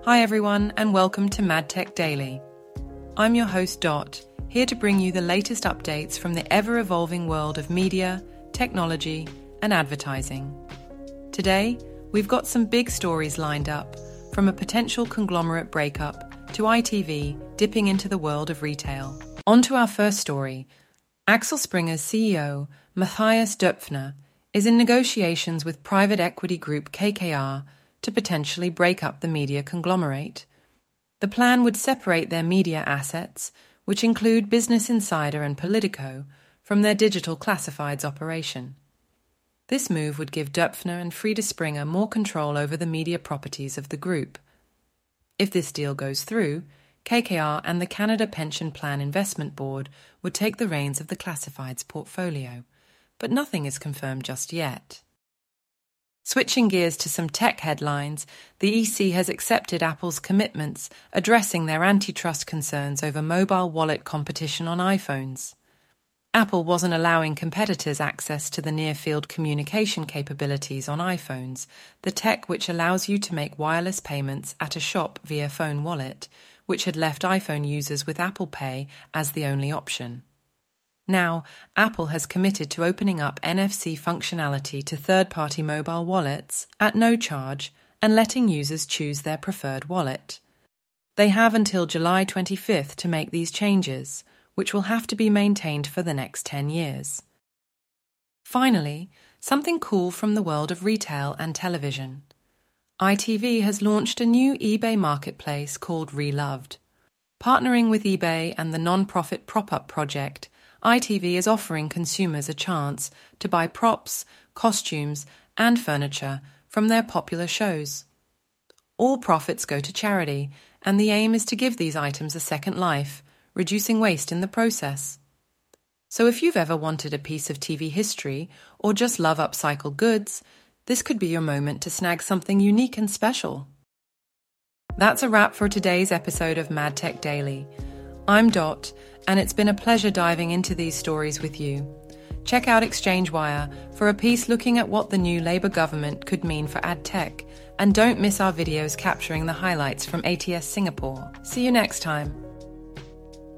Hi everyone, and welcome to MadTech Daily. I'm your host Dot, here to bring you the latest updates from the ever-evolving world of media, technology, and advertising. Today, we've got some big stories lined up, from a potential conglomerate breakup to ITV dipping into the world of retail. On to our first story. Axel Springer's CEO, Matthias Döpfner, is in negotiations with private equity group KKR to potentially break up the media conglomerate. The plan would separate their media assets, which include Business Insider and Politico, from their digital classifieds operation. This move would give Döpfner and Friede Springer more control over the media properties of the group. If this deal goes through, KKR and the Canada Pension Plan Investment Board would take the reins of the classifieds portfolio, but nothing is confirmed just yet. Switching gears to some tech headlines, the EC has accepted Apple's commitments addressing their antitrust concerns over mobile wallet competition on iPhones. Apple wasn't allowing competitors access to the near-field communication capabilities on iPhones, the tech which allows you to make wireless payments at a shop via phone wallet, which had left iPhone users with Apple Pay as the only option. Now, Apple has committed to opening up NFC functionality to third-party mobile wallets at no charge and letting users choose their preferred wallet. They have until July 25th to make these changes, which will have to be maintained for the next 10 years. Finally, something cool from the world of retail and television. ITV has launched a new eBay marketplace called Reloved. Partnering with eBay and the non-profit Prop-Up Project, ITV is offering consumers a chance to buy props, costumes, and furniture from their popular shows. All profits go to charity, and the aim is to give these items a second life, reducing waste in the process. So if you've ever wanted a piece of TV history or just love upcycled goods, this could be your moment to snag something unique and special. That's a wrap for today's episode of MadTech Daily. I'm Dot, and it's been a pleasure diving into these stories with you. Check out ExchangeWire for a piece looking at what the new Labour government could mean for ad tech, and don't miss our videos capturing the highlights from ATS Singapore. See you next time.